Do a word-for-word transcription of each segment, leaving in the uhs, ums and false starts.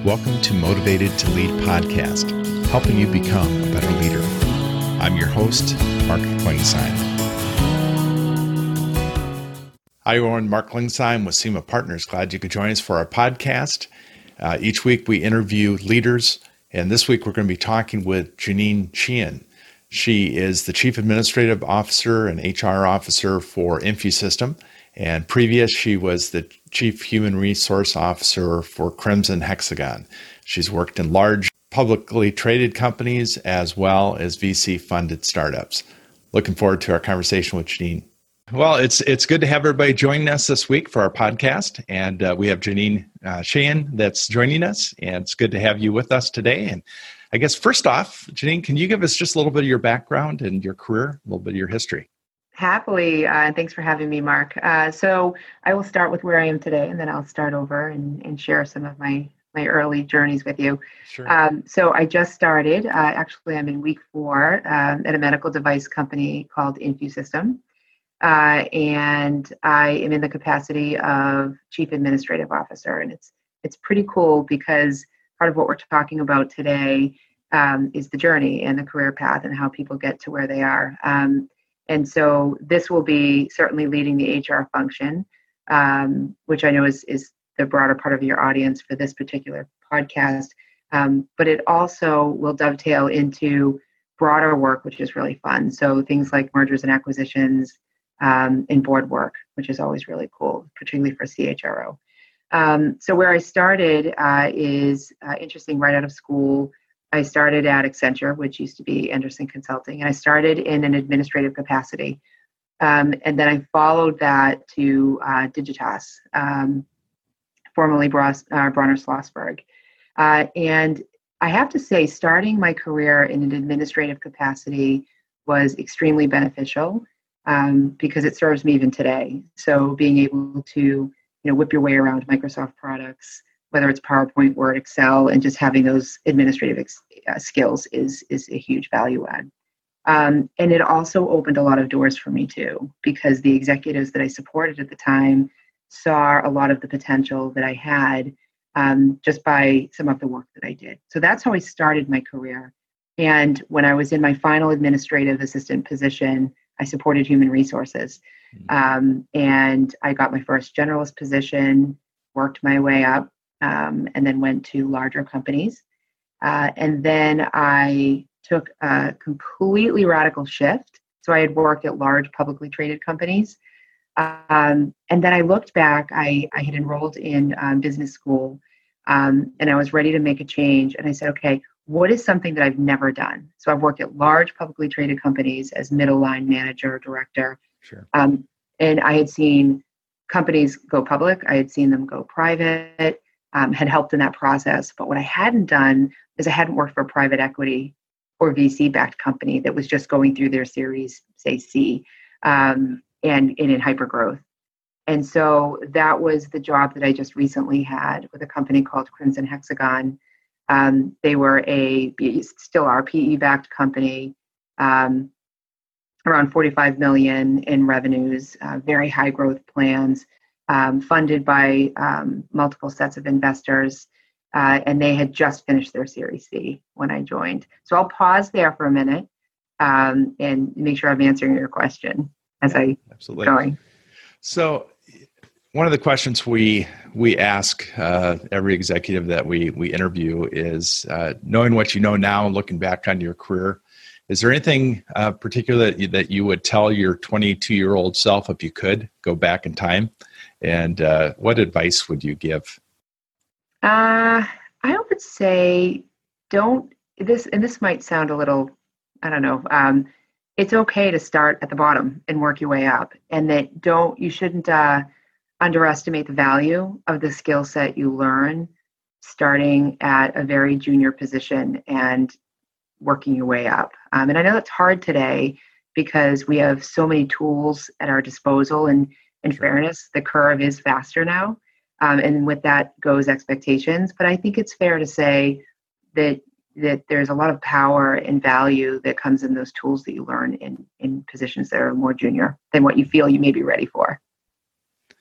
Welcome to Motivated to Lead podcast, helping you become a better leader. I'm your host, Mark Klingsheim. Hi, everyone. Mark Klingsheim with SEMA Partners. Glad you could join us for our podcast. Uh, each week we interview leaders, and this week we're going to be talking with Janine Sheehan. She is the Chief Administrative Officer and H R Officer for InfuSystem, and previous she was the Chief Human Resource Officer for Crimson Hexagon. She's worked in large publicly traded companies as well as V C-funded startups. Looking forward to our conversation with Janine. Well, it's it's good to have everybody joining us this week for our podcast, and uh, we have Janine uh, Sheehan that's joining us, and it's good to have you with us today. And I guess first off, Janine, can you give us just a little bit of your background and your career, a little bit of your history? Happily, uh, and thanks for having me, Mark. Uh, so I will start with where I am today, and then I'll start over and, and share some of my, my early journeys with you. Sure. Um, so I just started, uh, actually I'm in week four um, at a medical device company called InfuSystem. Uh, and I am in the capacity of Chief Administrative Officer. And it's it's pretty cool because part of what we're talking about today um, is the journey and the career path and how people get to where they are. Um, and so this will be certainly leading the H R function, um, which I know is, is the broader part of your audience for this particular podcast. Um, but it also will dovetail into broader work, which is really fun. So things like mergers and acquisitions, Um, in board work, which is always really cool, particularly for C H R O. Um, so where I started uh, is uh, interesting. Right out of school, I started at Accenture, which used to be Andersen Consulting, and I started in an administrative capacity. Um, and then I followed that to uh, Digitas, um, formerly Bros- uh, Bronner Schlossberg. Uh, and I have to say, starting my career in an administrative capacity was extremely beneficial. Um, because it serves me even today. So being able to, you know, whip your way around Microsoft products, whether it's PowerPoint, Word, Excel, and just having those administrative ex- uh, skills is is a huge value add. Um, and it also opened a lot of doors for me too, because the executives that I supported at the time saw a lot of the potential that I had um, just by some of the work that I did. So that's how I started my career. And when I was in my final administrative assistant position, I supported human resources. Um, and I got my first generalist position, worked my way up, um, and then went to larger companies. Uh, and then I took a completely radical shift. So I had worked at large publicly traded companies. Um, and then I looked back, I, I had enrolled in um, business school, um, and I was ready to make a change. And I said, okay, what is something that I've never done? So I've worked at large publicly traded companies as middle line manager, director. Sure. Um, and I had seen companies go public. I had seen them go private, um, had helped in that process. But what I hadn't done is I hadn't worked for a private equity or V C-backed company that was just going through their series, say C, um, and, and in hypergrowth. And so that was the job that I just recently had with a company called Crimson Hexagon. Um, they were a, still are P E-backed company, um, around forty-five million in revenues, uh, very high growth plans, um, funded by um, multiple sets of investors. Uh, and they had just finished their Series C when I joined. So I'll pause there for a minute um, and make sure I'm answering your question as yeah, I absolutely. going. So one of the questions we we ask uh, every executive that we we interview is, uh, knowing what you know now, looking back on your career, is there anything uh, particular that you, that you would tell your twenty-two-year-old self if you could go back in time? And uh, what advice would you give? Uh, I would say don't this, and this might sound a little, I don't know. Um, it's okay to start at the bottom and work your way up, and that don't you shouldn't. Uh, underestimate the value of the skill set you learn starting at a very junior position and working your way up. Um, and I know that's hard today because we have so many tools at our disposal, and in Sure. fairness, the curve is faster now. Um, and with that goes expectations. But I think it's fair to say that that there's a lot of power and value that comes in those tools that you learn in, in positions that are more junior than what you feel you may be ready for.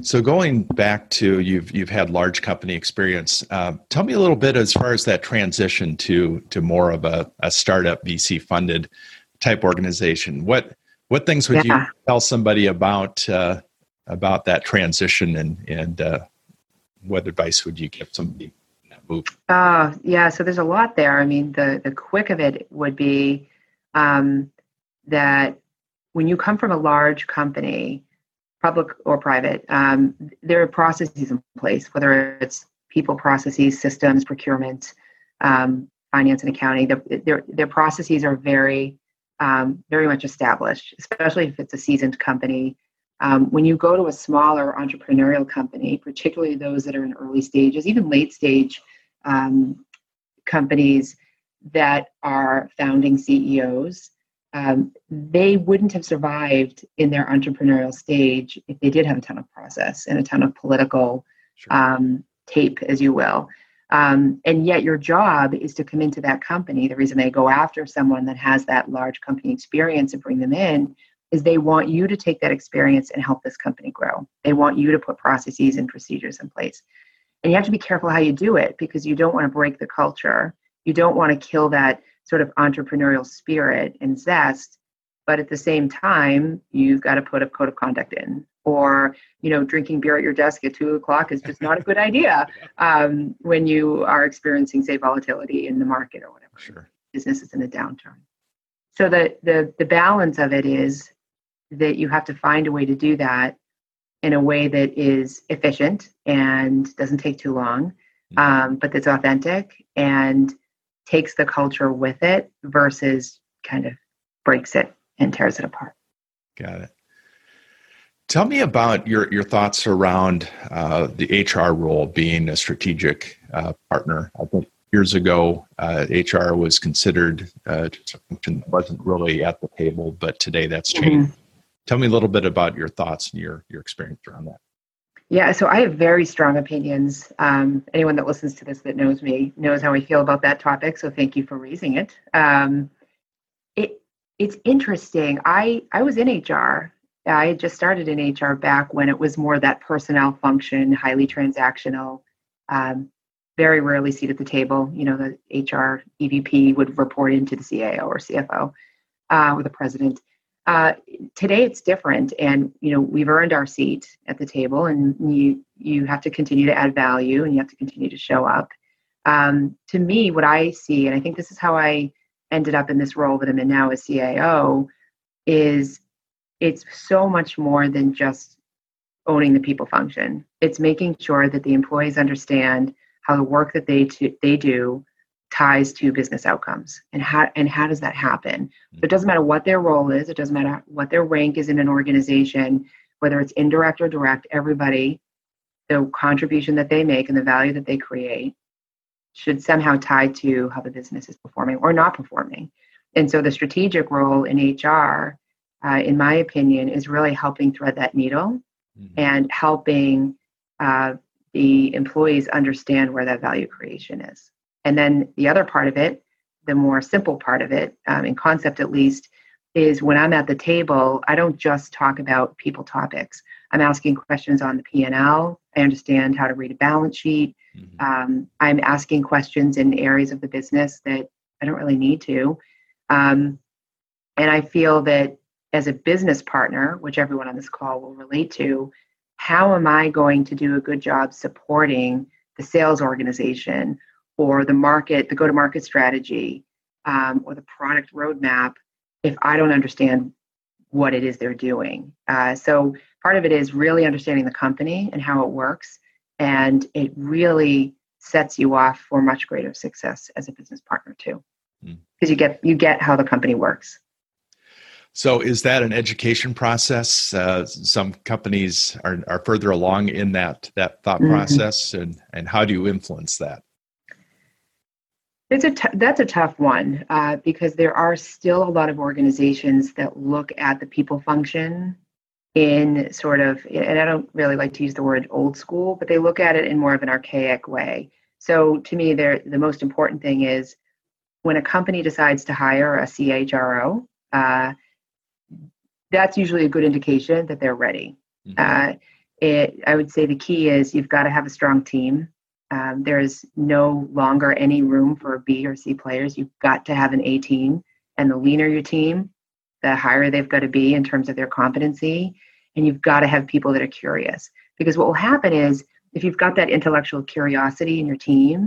So going back to you've you've had large company experience. Uh, tell me a little bit as far as that transition to to more of a, a startup V C funded type organization. What what things would you Yeah. tell somebody about uh, about that transition, and and uh, what advice would you give somebody in that move? Uh, yeah. So there's a lot there. I mean, the the quick of it would be um, that when you come from a large company, public or private, um, there are processes in place, whether it's people processes, systems, procurement, um, finance and accounting. The, their, their processes are very, um, very much established, especially if it's a seasoned company. Um, when you go to a smaller entrepreneurial company, particularly those that are in early stages, even late stage um, companies that are founding C E Os, um, they wouldn't have survived in their entrepreneurial stage if they did have a ton of process and a ton of political Sure. um, tape, as you will. Um, and yet your job is to come into that company. The reason they go after someone that has that large company experience and bring them in is they want you to take that experience and help this company grow. They want you to put processes and procedures in place. And you have to be careful how you do it, because you don't want to break the culture. You don't want to kill that sort of entrepreneurial spirit and zest, but at the same time, you've got to put a code of conduct in. Or, you know, drinking beer at your desk at two o'clock is just not a good idea um, when you are experiencing, say, volatility in the market or whatever. Sure. Business is in a downturn. So the the the balance of it is that you have to find a way to do that in a way that is efficient and doesn't take too long, um, but that's authentic and takes the culture with it versus kind of breaks it and tears it apart. Got it. Tell me about your, your thoughts around uh, the H R role being a strategic uh, partner. I think years ago, uh, H R was considered uh, a function that wasn't really at the table, but today that's changed. Mm-hmm. Tell me a little bit about your thoughts and your, your experience around that. Yeah, so I have very strong opinions. Um, anyone that listens to this that knows me knows how I feel about that topic, so thank you for raising it. Um, it it's interesting. I, I was in H R. I had just started in H R back when it was more that personnel function, highly transactional, um, very rarely seat at the table. You know, the H R E V P would report into the C A O or C F O uh, or the president. Uh, today it's different, and you know we've earned our seat at the table, and you you have to continue to add value, and you have to continue to show up. Um, to me, what I see, and I think this is how I ended up in this role that I'm in now as C A O, is it's so much more than just owning the people function. It's making sure that the employees understand how the work that they to, they do ties to business outcomes, and how and how does that happen? It doesn't matter what their role is. It doesn't matter what their rank is in an organization, whether it's indirect or direct. Everybody, the contribution that they make and the value that they create should somehow tie to how the business is performing or not performing. And so the strategic role in H R, uh, in my opinion, is really helping thread that needle mm-hmm. and helping uh, the employees understand where that value creation is. And then the other part of it, the more simple part of it, um, in concept at least, is when I'm at the table, I don't just talk about people topics. I'm asking questions on the P and L. I understand how to read a balance sheet. Mm-hmm. Um, I'm asking questions in areas of the business that I don't really need to. Um, and I feel that as a business partner, which everyone on this call will relate to, how am I going to do a good job supporting the sales organization or the market, the go-to-market strategy, um, or the product roadmap if I don't understand what it is they're doing? Uh, so part of it is really understanding the company and how it works, and it really sets you off for much greater success as a business partner too, because mm. you get you get how the company works. So is that an education process? Uh, some companies are, are further along in that that thought mm-hmm. process, and, and how do you influence that? It's a t- that's a tough one uh, because there are still a lot of organizations that look at the people function in sort of, and I don't really like to use the word old school, but they look at it in more of an archaic way. So to me, the most important thing is when a company decides to hire a C H R O, uh, that's usually a good indication that they're ready. Mm-hmm. Uh, it, I would say the key is you've got to have a strong team. Um, there's no longer any room for B or C players. You've got to have an A team. And the leaner your team, the higher they've got to be in terms of their competency. And you've got to have people that are curious. Because what will happen is if you've got that intellectual curiosity in your team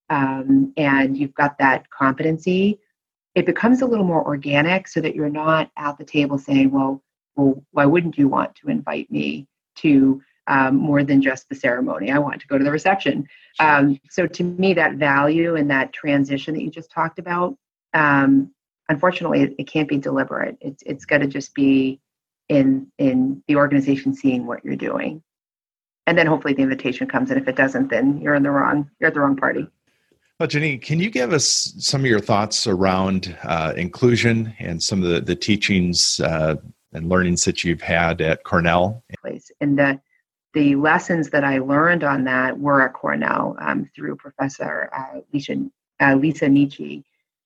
um, and you've got that competency, it becomes a little more organic so that you're not at the table saying, well, well, why wouldn't you want to invite me to um, more than just the ceremony? I want to go to the reception. Um, so to me, that value and that transition that you just talked about, um, unfortunately, it, it can't be deliberate. It's it's got to just be in in the organization seeing what you're doing, and then hopefully the invitation comes. And if it doesn't, then you're in the wrong you're at the wrong party. Well, Janine, can you give us some of your thoughts around uh, inclusion and some of the, the teachings uh, and learnings that you've had at Cornell? And the the lessons that I learned on that were at Cornell um, through Professor uh, Lisa, uh, Lisa Nietzsche.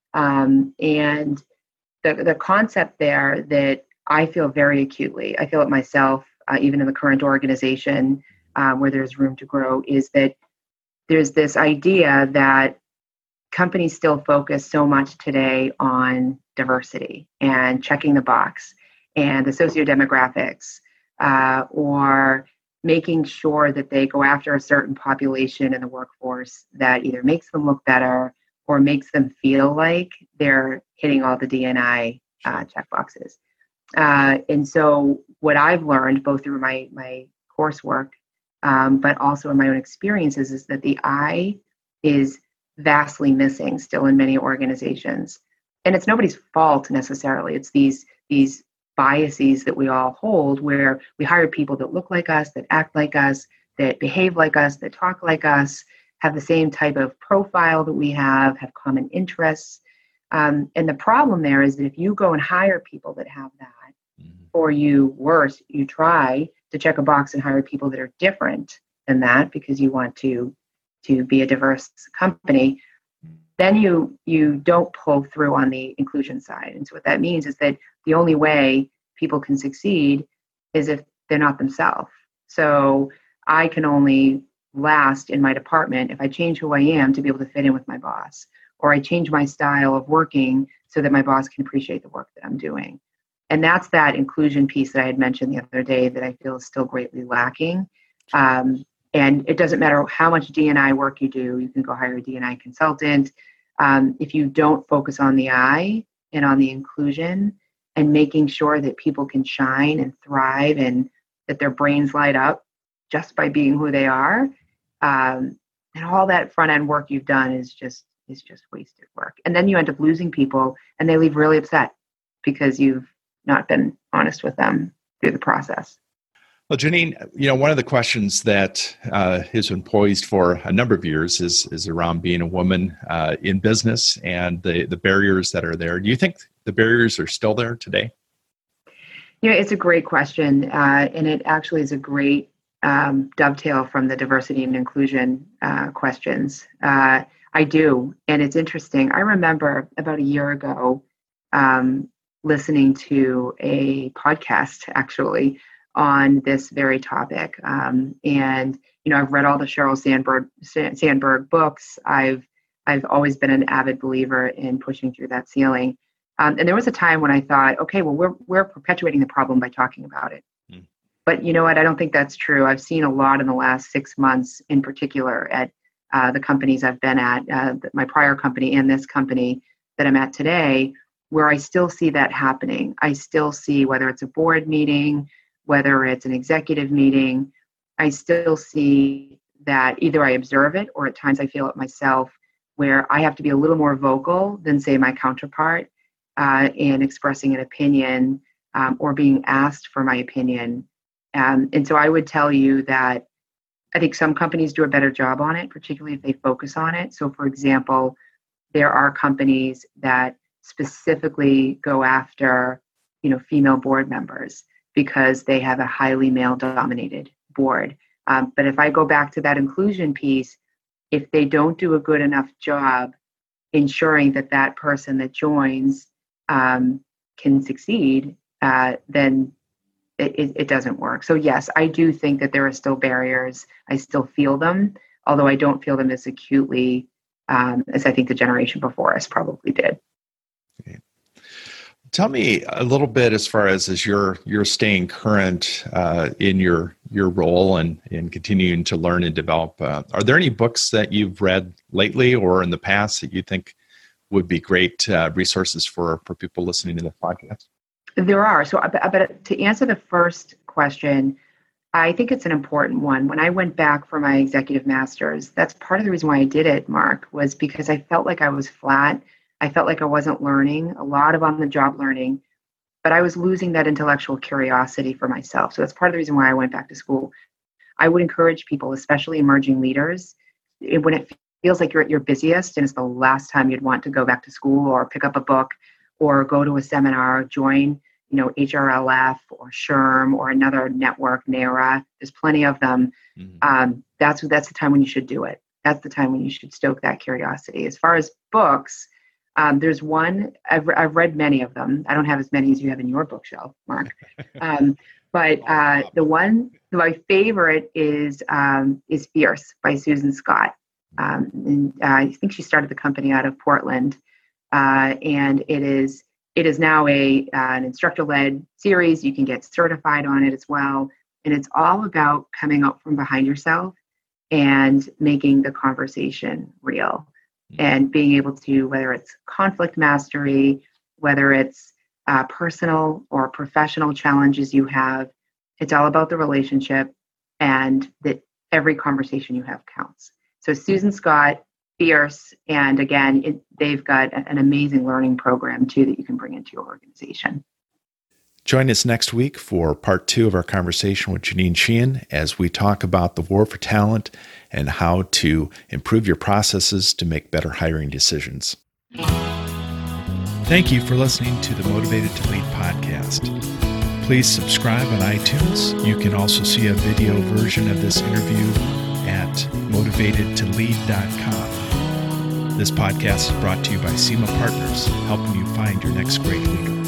Um, and the, the concept there that I feel very acutely, I feel it myself, uh, even in the current organization uh, where there's room to grow, is that there's this idea that companies still focus so much today on diversity and checking the box and the sociodemographics uh, or making sure that they go after a certain population in the workforce that either makes them look better or makes them feel like they're hitting all the D and I uh, check boxes. Uh, and so what I've learned both through my, my coursework, um, but also in my own experiences, is that the I is vastly missing still in many organizations. And it's nobody's fault necessarily. It's these, these biases that we all hold where we hire people that look like us, that act like us, that behave like us, that talk like us, have the same type of profile that we have, have common interests. Um, and the problem there is that if you go and hire people that have that, mm-hmm. or you, worse, you try to check a box and hire people that are different than that because you want to, to be a diverse company, then you you don't pull through on the inclusion side. And so what that means is that the only way people can succeed is if they're not themselves. So I can only last in my department if I change who I am to be able to fit in with my boss, or I change my style of working so that my boss can appreciate the work that I'm doing. And that's that inclusion piece that I had mentioned the other day that I feel is still greatly lacking. Um, and it doesn't matter how much D and I work you do, you can go hire a D and I consultant. Um, if you don't focus on the I and on the inclusion and making sure that people can shine and thrive and that their brains light up just by being who they are, um, and all that front end work you've done is just is just wasted work. And then you end up losing people and they leave really upset because you've not been honest with them through the process. Well, Janine, you know, one of the questions that uh, has been posed for a number of years is is around being a woman uh, in business and the, the barriers that are there. Do you think the barriers are still there today? You know, it's a great question. Uh, and it actually is a great um, dovetail from the diversity and inclusion uh, questions. Uh, I do. And it's interesting. I remember about a year ago um, listening to a podcast, actually, on this very topic. Um, and, you know, I've read all the Sheryl Sandberg, Sandberg books. I've I've always been an avid believer in pushing through that ceiling. Um, and there was a time when I thought, okay, well, we're we're perpetuating the problem by talking about it. Mm. But you know what? I don't think that's true. I've seen a lot in the last six months in particular at uh, the companies I've been at, uh, my prior company and this company that I'm at today, where I still see that happening. I still see, whether it's a board meeting, whether it's an executive meeting, I still see that either I observe it or at times I feel it myself, where I have to be a little more vocal than, say, my counterpart uh, in expressing an opinion um, or being asked for my opinion. Um, and so I would tell you that I think some companies do a better job on it, particularly if they focus on it. So, for example, there are companies that specifically go after, you know, female board members because they have a highly male-dominated board. Um, but if I go back to that inclusion piece, if they don't do a good enough job ensuring that that person that joins um, can succeed, uh, then it, it, it doesn't work. So yes, I do think that there are still barriers. I still feel them, although I don't feel them as acutely um, as I think the generation before us probably did. Okay. Tell me a little bit as far as as you're you're staying current uh, in your your role and and continuing to learn and develop. Uh, are there any books that you've read lately or in the past that you think would be great uh, resources for for people listening to the podcast? There are. So, but, but to answer the first question, I think it's an important one. When I went back for my executive master's, that's part of the reason why I did it, Mark, was because I felt like I was flat. I felt like I wasn't learning a lot of on-the-job learning, but I was losing that intellectual curiosity for myself. So that's part of the reason why I went back to school. I would encourage people, especially emerging leaders, it, when it feels like you're at your busiest and it's the last time you'd want to go back to school or pick up a book or go to a seminar, join, you know, H R L F or SHRM or another network, NARA. There's plenty of them. Mm-hmm. Um, that's that's the time when you should do it. That's the time when you should stoke that curiosity. As far as books, um, there's one, I've, I've read many of them. I don't have as many as you have in your bookshelf, Mark. Um, but uh, the one, my favorite is um, is Fierce by Susan Scott. Um, and uh, I think she started the company out of Portland. Uh, and it is it is now a uh, an instructor-led series. You can get certified on it as well. And it's all about coming up from behind yourself and making the conversation real. And being able to, whether it's conflict mastery, whether it's uh, personal or professional challenges you have, it's all about the relationship and that every conversation you have counts. So Susan Scott, Fierce, and again, it, they've got an amazing learning program too that you can bring into your organization. Join us next week for part two of our conversation with Janine Sheehan as we talk about the war for talent and how to improve your processes to make better hiring decisions. Thank you for listening to the Motivated to Lead podcast. Please subscribe on iTunes. You can also see a video version of this interview at motivated to lead dot com. This podcast is brought to you by SEMA Partners, helping you find your next great leader.